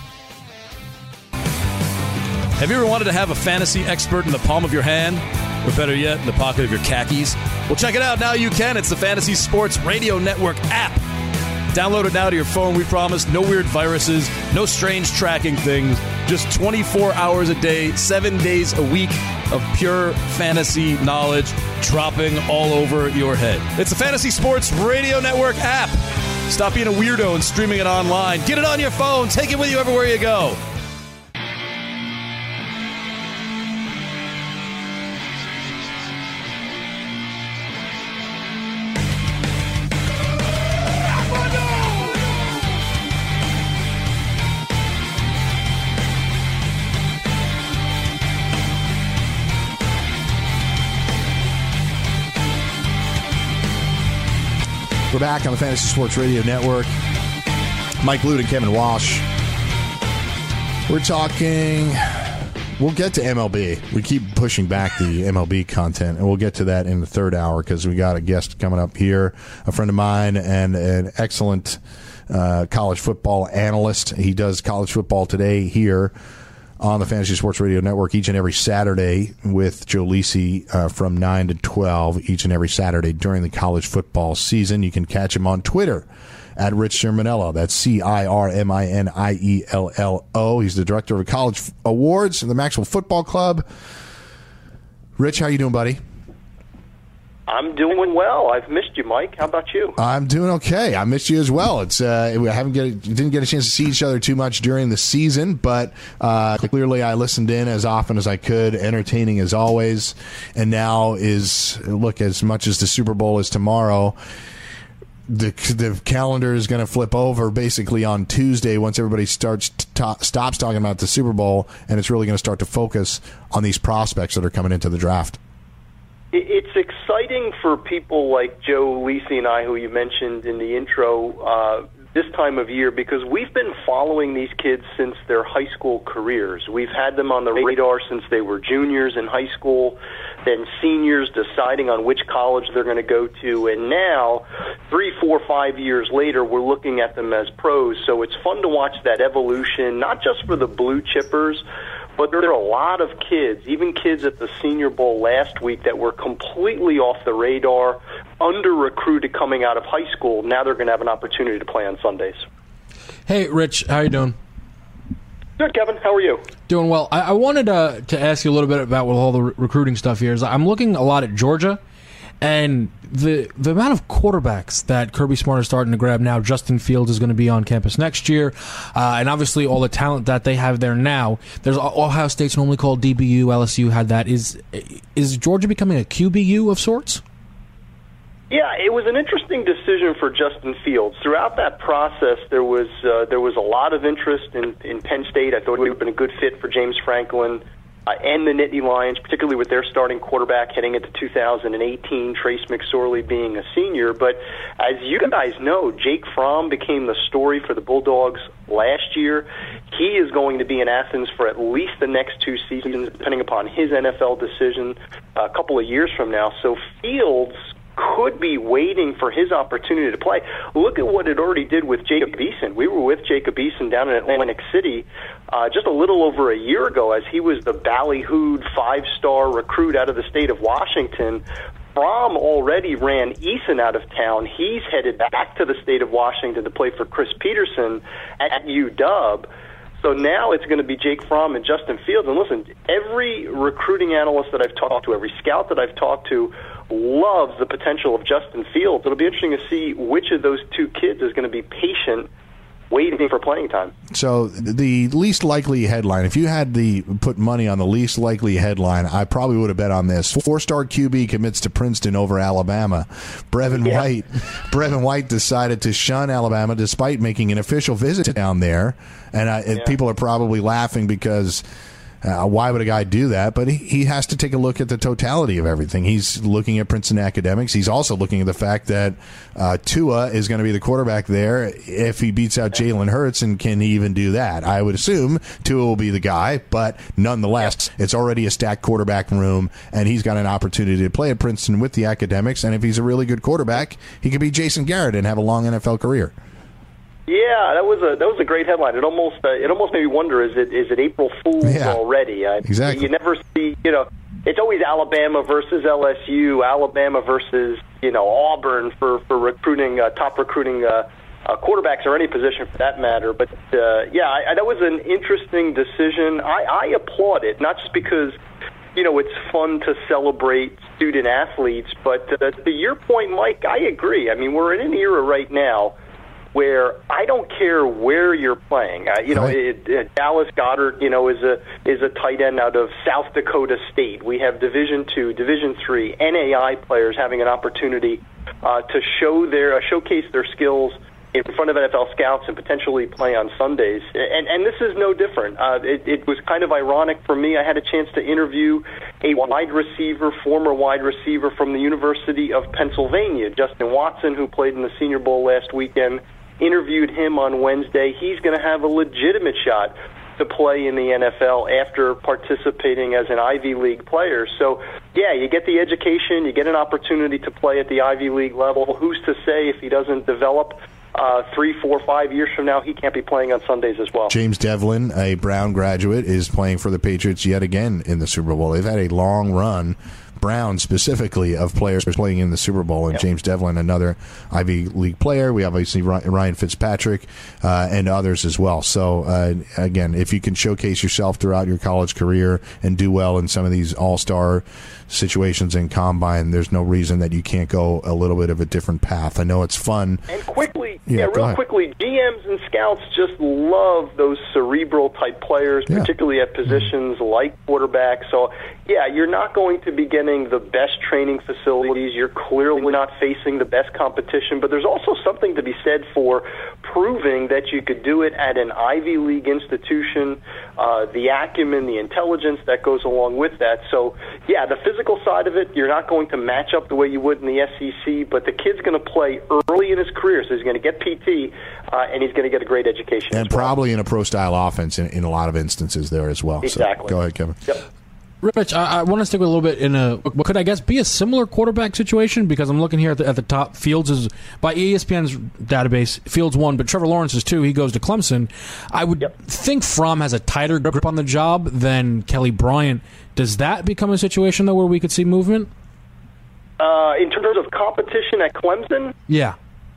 Have you ever wanted to have a fantasy expert in the palm of your hand? Or better yet, in the pocket of your khakis? Well, check it out. Now you can. It's the Fantasy Sports Radio Network app. Download it now to your phone. We promise no weird viruses, no strange tracking things, just 24 hours a day, 7 days a week of pure fantasy knowledge dropping all over your head. It's the Fantasy Sports Radio Network app. Stop being a weirdo and streaming it online. Get it on your phone. Take it with you everywhere you go. We're back on the Fantasy Sports Radio Network. Mike Lute and Kevin Walsh. We're talking... We'll get to MLB. We keep pushing back the MLB content, and we'll get to that in the third hour because we got a guest coming up here, a friend of mine and an excellent college football analyst. He does College Football Today here on the Fantasy Sports Radio Network each and every Saturday with Joe Lisi from 9 to 12 each and every Saturday during the college football season. You can catch him on Twitter at Rich Shermanello. That's CIRMINIELLO. He's the director of college awards in the Maxwell Football Club. Rich, how you doing, buddy? I'm doing well. I've missed you, Mike. How about you? I'm doing okay. I missed you as well. It's we didn't get a chance to see each other too much during the season, but clearly I listened in as often as I could, entertaining as always. And now look, as much as the Super Bowl is tomorrow, the calendar is going to flip over basically on Tuesday once everybody stops talking about the Super Bowl, and it's really going to start to focus on these prospects that are coming into the draft. It's exciting for people like Joe Lisi and I, who you mentioned in the intro, this time of year, because we've been following these kids since their high school careers. We've had them on the radar since they were juniors in high school, then seniors deciding on which college they're going to go to, and now, 3, 4, 5 years later, we're looking at them as pros. So it's fun to watch that evolution, not just for the blue chippers, but there are a lot of kids, even kids at the Senior Bowl last week, that were completely off the radar, under-recruited coming out of high school. Now they're going to have an opportunity to play on Sundays. Hey, Rich, how you doing? Good, Kevin. How are you? Doing well. I wanted to ask you a little bit about with all the recruiting stuff here. I'm looking a lot at Georgia, and the amount of quarterbacks that Kirby Smart is starting to grab now. Justin Fields is going to be on campus next year, and obviously all the talent that they have there now. There's Ohio State's normally called DBU. LSU had that. Is Georgia becoming a QBU of sorts? Yeah, it was an interesting decision for Justin Fields. Throughout that process, there was a lot of interest in Penn State. I thought it would have been a good fit for James Franklin. and the Nittany Lions, particularly with their starting quarterback heading into 2018, Trace McSorley being a senior. But as you guys know, Jake Fromm became the story for the Bulldogs last year. He is going to be in Athens for at least the next 2 seasons, depending upon his NFL decision a couple of years from now. So Fields could be waiting for his opportunity to play. Look at what it already did with Jacob Eason. We were with Jacob Eason down in Atlantic City just a little over a year ago as he was the ballyhooed 5-star recruit out of the state of Washington. Fromm already ran Eason out of town. He's headed back to the state of Washington to play for Chris Peterson at UW. So now it's going to be Jake Fromm and Justin Fields. And listen, every recruiting analyst that I've talked to, every scout that I've talked to, loves the potential of Justin Fields. It'll be interesting to see which of those two kids is going to be patient waiting for playing time. So the least likely headline, if you had to put money on the least likely headline, I probably would have bet on this. 4-star QB commits to Princeton over Alabama. Brevin White decided to shun Alabama despite making an official visit down there. And people are probably laughing because why would a guy do that? But he has to take a look at the totality of everything. He's looking at Princeton academics. He's also looking at the fact that Tua is going to be the quarterback there if he beats out Jalen Hurts, and can he even do that? I would assume Tua will be the guy, but nonetheless, it's already a stacked quarterback room, and he's got an opportunity to play at Princeton with the academics, and if he's a really good quarterback, he could be Jason Garrett and have a long NFL career. Yeah, that was a great headline. It almost made me wonder: is it April Fool's already? Exactly. You never see, it's always Alabama versus LSU, Alabama versus Auburn for recruiting top recruiting quarterbacks or any position for that matter. But that was an interesting decision. I applaud it, not just because it's fun to celebrate student athletes, but to your point, Mike, I agree. I mean, we're in an era right now where I don't care where you're playing. Dallas Goedert, is a tight end out of South Dakota State. We have Division II, Division III, NAI players having an opportunity to showcase their skills in front of NFL scouts and potentially play on Sundays. And this is no different. It was kind of ironic for me. I had a chance to interview a former wide receiver from the University of Pennsylvania, Justin Watson, who played in the Senior Bowl last weekend. Interviewed him on Wednesday. He's going to have a legitimate shot to play in the NFL after participating as an Ivy League player. So, you get the education, you get an opportunity to play at the Ivy League level. Who's to say if he doesn't develop 3, 4, 5 years from now, he can't be playing on Sundays as well. James Devlin, a Brown graduate, is playing for the Patriots yet again in the Super Bowl. They've had a long run, Brown specifically, of players playing in the Super Bowl, and James Devlin, another Ivy League player. We obviously Ryan Fitzpatrick and others as well. So, again, if you can showcase yourself throughout your college career and do well in some of these all-star situations in Combine, there's no reason that you can't go a little bit of a different path. I know it's fun. And quickly, quickly, GMs and scouts just love those cerebral-type players, particularly at positions like quarterback. So, you're not going to be getting the best training facilities. You're clearly not facing the best competition, but there's also something to be said for proving that you could do it at an Ivy League institution, the acumen, the intelligence that goes along with that. So, the physical side of it, you're not going to match up the way you would in the SEC, but the kid's going to play early in his career, so he's going to get PT, and he's going to get a great education. And probably in a pro-style offense in a lot of instances there as well. Exactly. So, go ahead, Kevin. Yep. Rich, I want to stick with a little bit in what could I guess be a similar quarterback situation, because I'm looking here at the top. Fields is, by ESPN's database, Fields 1, but Trevor Lawrence is 2. He goes to Clemson. I would think Fromm has a tighter grip on the job than Kelly Bryant. Does that become a situation, though, where we could see movement? In terms of competition at Clemson? Yeah.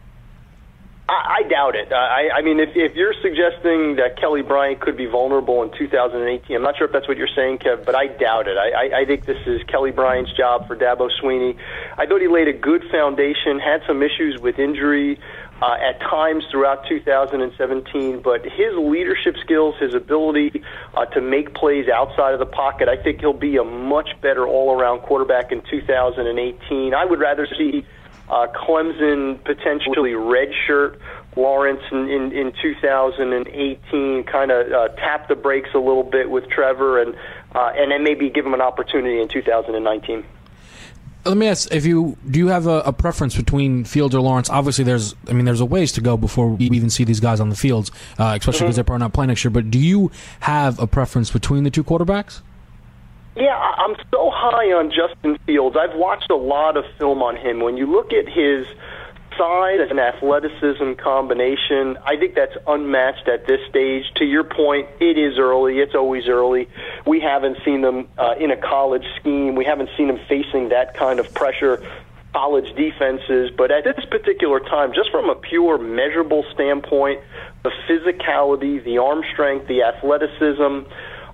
I doubt it. I mean, if you're suggesting that Kelly Bryant could be vulnerable in 2018, I'm not sure if that's what you're saying, Kev, but I doubt it. I think this is Kelly Bryant's job for Dabo Swinney. I thought he laid a good foundation, had some issues with injury at times throughout 2017, but his leadership skills, his ability to make plays outside of the pocket, I think he'll be a much better all-around quarterback in 2018. I would rather see Clemson potentially redshirt Lawrence in 2018, kind of tap the brakes a little bit with Trevor, and then maybe give him an opportunity in 2019. Let me ask: do you have a preference between Fields or Lawrence? Obviously, there's a ways to go before we even see these guys on the fields, especially because they're probably not playing next year. But do you have a preference between the two quarterbacks? Yeah, I'm so high on Justin Fields. I've watched a lot of film on him. When you look at his size and athleticism combination, I think that's unmatched at this stage. To your point, it is early. It's always early. We haven't seen them in a college scheme. We haven't seen them facing that kind of pressure, college defenses. But at this particular time, just from a pure measurable standpoint, the physicality, the arm strength, the athleticism,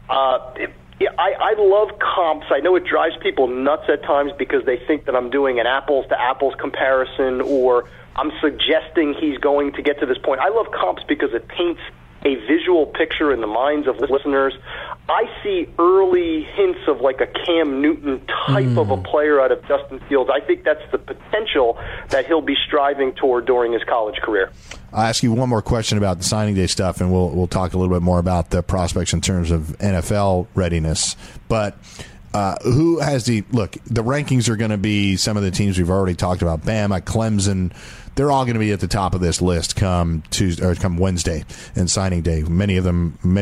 I love comps. I know it drives people nuts at times because they think that I'm doing an apples-to-apples comparison or I'm suggesting he's going to get to this point. I love comps because it paints a visual picture in the minds of listeners. I see early hints of like a Cam Newton type of a player out of Justin Fields. I think that's the potential that he'll be striving toward during his college career. I'll ask you one more question about the signing day stuff, and we'll talk a little bit more about the prospects in terms of NFL readiness. But who has the rankings are going to be some of the teams we've already talked about. Bama, Clemson, they're all going to be at the top of this list come Tuesday or come Wednesday and signing day. Many of the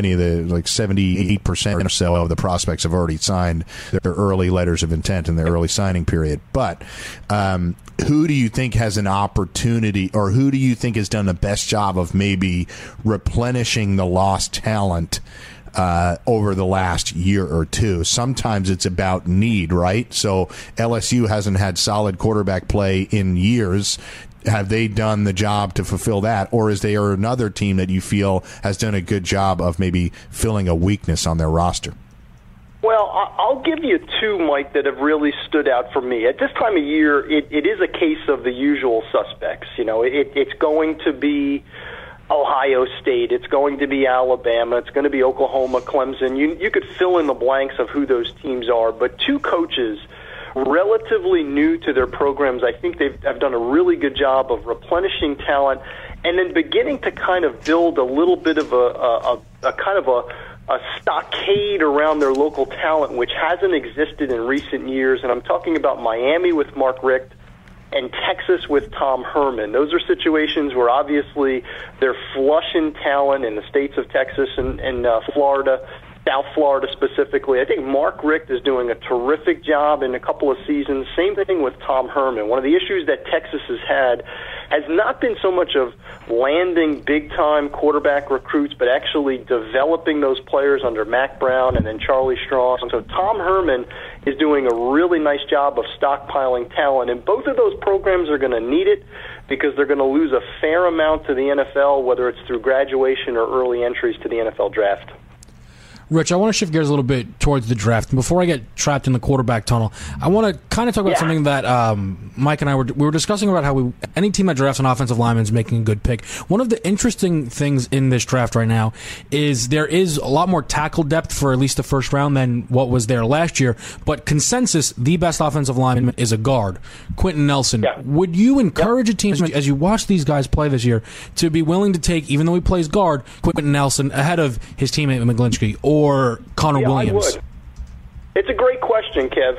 78% or so of the prospects have already signed their early letters of intent in their early signing period. But who do you think has an opportunity, or who do you think has done the best job of maybe replenishing the lost talent over the last year or two? Sometimes it's about need, right? So LSU hasn't had solid quarterback play in years. Have they done the job to fulfill that, or is there another team that you feel has done a good job of maybe filling a weakness on their roster? Well, I'll give you two, Mike, that have really stood out for me. At this time of year, it is a case of the usual suspects. You know, it's going to be Ohio State, it's going to be Alabama, it's going to be Oklahoma, Clemson. You could fill in the blanks of who those teams are, but two coaches relatively new to their programs, I think have done a really good job of replenishing talent and then beginning to kind of build a little bit of a stockade around their local talent, which hasn't existed in recent years. And I'm talking about Miami with Mark Richt and Texas with Tom Herman. Those are situations where obviously they're flush in talent in the states of Texas and Florida, South Florida specifically. I think Mark Richt is doing a terrific job in a couple of seasons. Same thing with Tom Herman. One of the issues that Texas has had has not been so much of landing big-time quarterback recruits, but actually developing those players under Mack Brown and then Charlie Strong. So Tom Herman is doing a really nice job of stockpiling talent, and both of those programs are going to need it because they're going to lose a fair amount to the NFL, whether it's through graduation or early entries to the NFL draft. Rich, I want to shift gears a little bit towards the draft. Before I get trapped in the quarterback tunnel, I want to kind of talk about something that Mike and I were discussing about how any team that drafts an offensive lineman is making a good pick. One of the interesting things in this draft right now is there is a lot more tackle depth for at least the first round than what was there last year. But consensus, the best offensive lineman is a guard, Quentin Nelson. Yeah. Would you encourage a team, as you watch these guys play this year, to be willing to take, even though he plays guard, Quentin Nelson ahead of his teammate McGlinchey or Connor Williams? I would. It's a great question, Kev.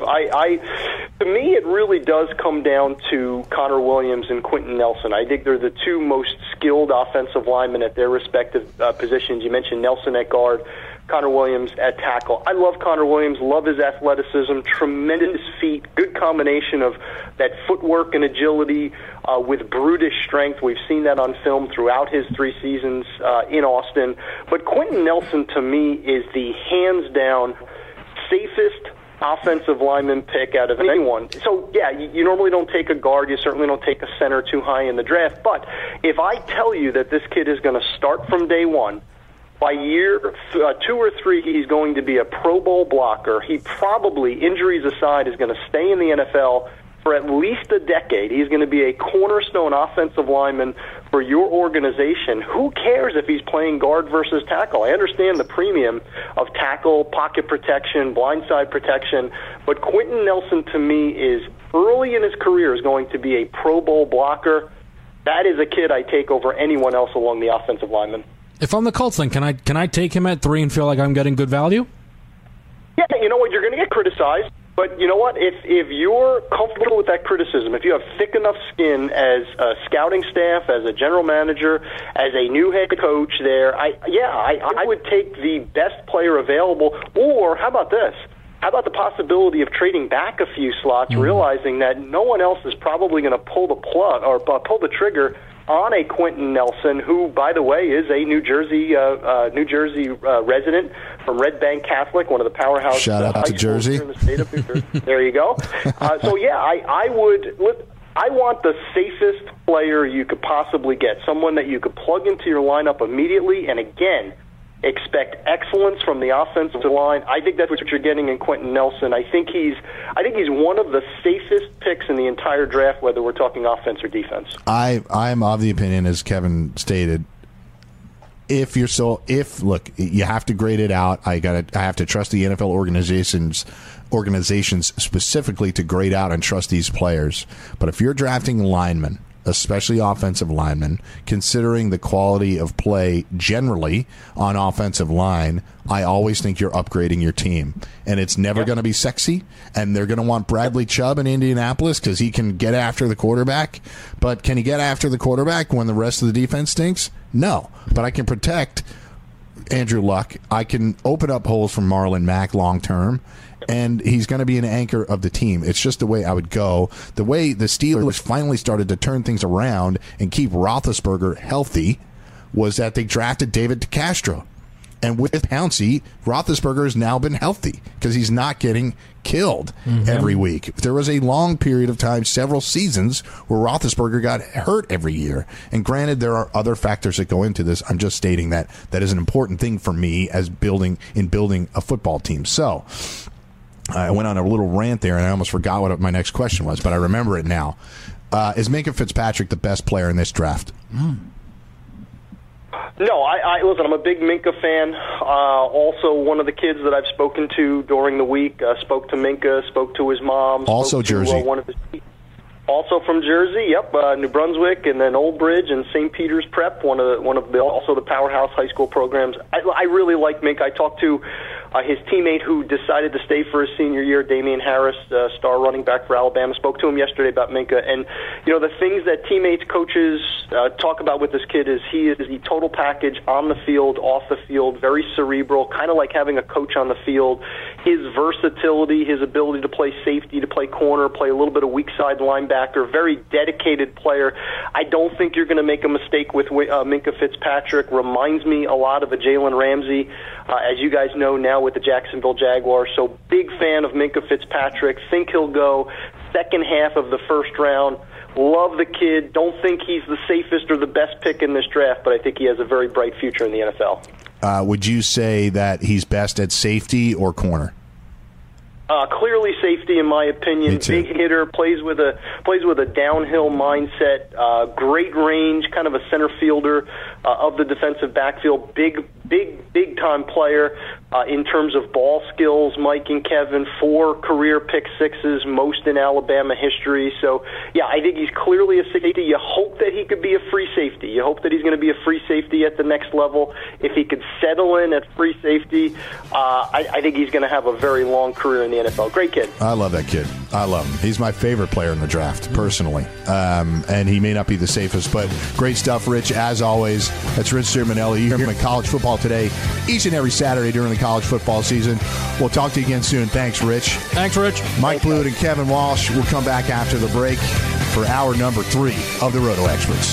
To me, it really does come down to Connor Williams and Quentin Nelson. I think they're the two most skilled offensive linemen at their respective positions. You mentioned Nelson at guard, Connor Williams at tackle. I love Connor Williams, love his athleticism, tremendous feet, good combination of that footwork and agility with brutish strength. We've seen that on film throughout his 3 seasons in Austin. But Quentin Nelson, to me, is the hands-down safest offensive lineman pick out of anyone. So, yeah, you normally don't take a guard. You certainly don't take a center too high in the draft. But if I tell you that this kid is going to start from day one, by year 2 or 3, he's going to be a Pro Bowl blocker. He probably, injuries aside, is going to stay in the NFL for at least a decade. He's going to be a cornerstone offensive lineman for your organization. Who cares if he's playing guard versus tackle? I understand the premium of tackle, pocket protection, blindside protection, but Quentin Nelson, to me, is early in his career is going to be a Pro Bowl blocker, that is a kid I take over anyone else along the offensive lineman. If I'm the Colts, then can I take him at 3 and feel like I'm getting good value? Yeah, you know what? You're going to get criticized, but you know what? If you're comfortable with that criticism, if you have thick enough skin as a scouting staff, as a general manager, as a new head coach there, I would take the best player available. Or how about this? How about the possibility of trading back a few slots, realizing that no one else is probably going to pull the plug or pull the trigger on a Quentin Nelson, who, by the way, is a New Jersey resident from Red Bank Catholic, one of the powerhouse shout out to Jersey in the state of New Jersey. There you go. I want the safest player you could possibly get, someone that you could plug into your lineup immediately, and again, expect excellence from the offensive line. I think that's what you're getting in Quentin Nelson. I think he's one of the safest picks in the entire draft, whether we're talking offense or defense. I'm of the opinion, as Kevin stated, look, you have to grade it out. I have to trust the NFL organizations specifically to grade out and trust these players. But if you're drafting linemen, especially offensive linemen, considering the quality of play generally on offensive line, I always think you're upgrading your team. And it's never going to be sexy, and they're going to want Bradley Chubb in Indianapolis because he can get after the quarterback. But can he get after the quarterback when the rest of the defense stinks? No. But I can protect Andrew Luck. I can open up holes for Marlon Mack long term. And he's going to be an anchor of the team. It's just the way I would go. The way the Steelers finally started to turn things around and keep Roethlisberger healthy was that they drafted David DeCastro. And with Pouncey, Roethlisberger has now been healthy because he's not getting killed every week. There was a long period of time, several seasons, where Roethlisberger got hurt every year. And granted, there are other factors that go into this. I'm just stating that is an important thing for me as building a football team. So I went on a little rant there, and I almost forgot what my next question was, but I remember it now. Is Minkah Fitzpatrick the best player in this draft? No, listen, I'm a big Minkah fan. Also, one of the kids that I've spoken to during the week spoke to Minkah, spoke to his mom. Also Jersey. Also from Jersey, yep, New Brunswick, and then Old Bridge and St. Peter's Prep, one of the powerhouse high school programs. I really like Minkah. I talked to his teammate who decided to stay for his senior year, Damian Harris, star running back for Alabama. Spoke to him yesterday about Minkah, and the things that teammates, coaches talk about with this kid is he is the total package on the field, off the field, very cerebral, kind of like having a coach on the field. His versatility, his ability to play safety, to play corner, play a little bit of weak side linebacker, very dedicated player. I don't think you're going to make a mistake with Minkah Fitzpatrick. Reminds me a lot of a Jalen Ramsey, as you guys know now with the Jacksonville Jaguars. So big fan of Minkah Fitzpatrick. Think he'll go second half of the first round. Love the kid. Don't think he's the safest or the best pick in this draft, but I think he has a very bright future in the NFL. Would you say that he's best at safety or corner? Clearly safety, in my opinion. Big hitter, plays with a downhill mindset. Great range, kind of a center fielder of the defensive backfield. Big time player in terms of ball skills. Mike and Kevin, 4 career pick sixes, most in Alabama history. So yeah, I think he's clearly a safety. You hope that he could be a free safety. You hope that he's going to be a free safety at the next level. If he could settle in at free safety, I think he's going to have a very long career in the NFL. Great kid. I love that kid. I love him. He's my favorite player in the draft, personally. And he may not be the safest, but great stuff, Rich, as always. That's Rich Simonelli. You hear him in College Football Today each and every Saturday during the college football season. We'll talk to you again soon. Thanks, Rich. Thanks, Rich. Mike Blewett and Kevin Walsh will come back after the break for hour number 3 of the Roto Experts.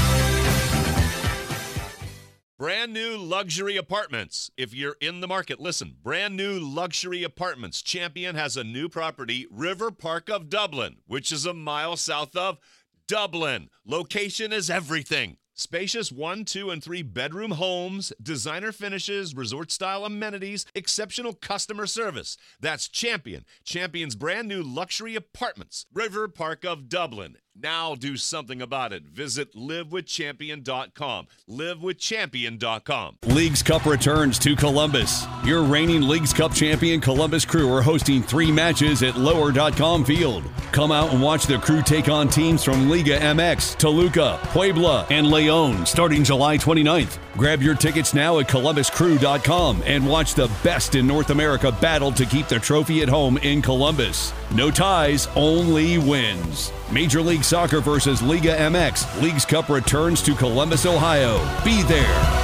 Brand new luxury apartments. If you're in the market, listen. Brand new luxury apartments. Champion has a new property, River Park of Dublin, which is a mile south of Dublin. Location is everything. Spacious 1, 2, and 3 bedroom homes, designer finishes, resort-style amenities, exceptional customer service. That's Champion. Champion's brand new luxury apartments, River Park of Dublin. Now do something about it. Visit livewithchampion.com. Livewithchampion.com. Leagues Cup returns to Columbus. Your reigning Leagues Cup champion Columbus Crew are hosting 3 matches at lower.com field. Come out and watch the Crew take on teams from Liga MX, Toluca, Puebla, and León starting July 29th. Grab your tickets now at columbuscrew.com and watch the best in North America battle to keep the trophy at home in Columbus. No ties, only wins. Major League Soccer versus Liga MX. Leagues Cup returns to Columbus, Ohio. Be there.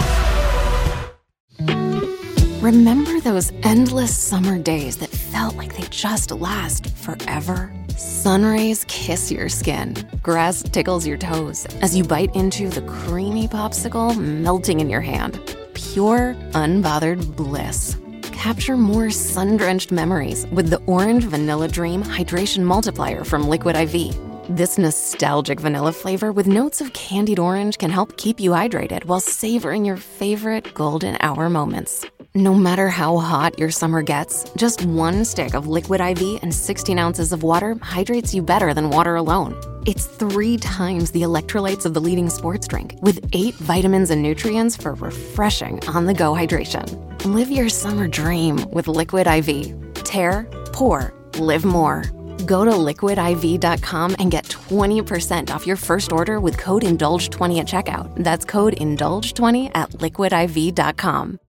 Remember those endless summer days that felt like they just last forever? Sun rays kiss your skin. Grass tickles your toes as you bite into the creamy popsicle melting in your hand. Pure, unbothered bliss. Capture more sun-drenched memories with the Orange Vanilla Dream Hydration Multiplier from Liquid IV. This nostalgic vanilla flavor with notes of candied orange can help keep you hydrated while savoring your favorite golden hour moments. No matter how hot your summer gets, just 1 stick of Liquid IV and 16 ounces of water hydrates you better than water alone. It's 3 times the electrolytes of the leading sports drink, with 8 vitamins and nutrients for refreshing on-the-go hydration. Live your summer dream with Liquid IV. Tear, pour, live more. Go to liquidiv.com and get 20% off your first order with code INDULGE20 at checkout. That's code INDULGE20 at liquidiv.com.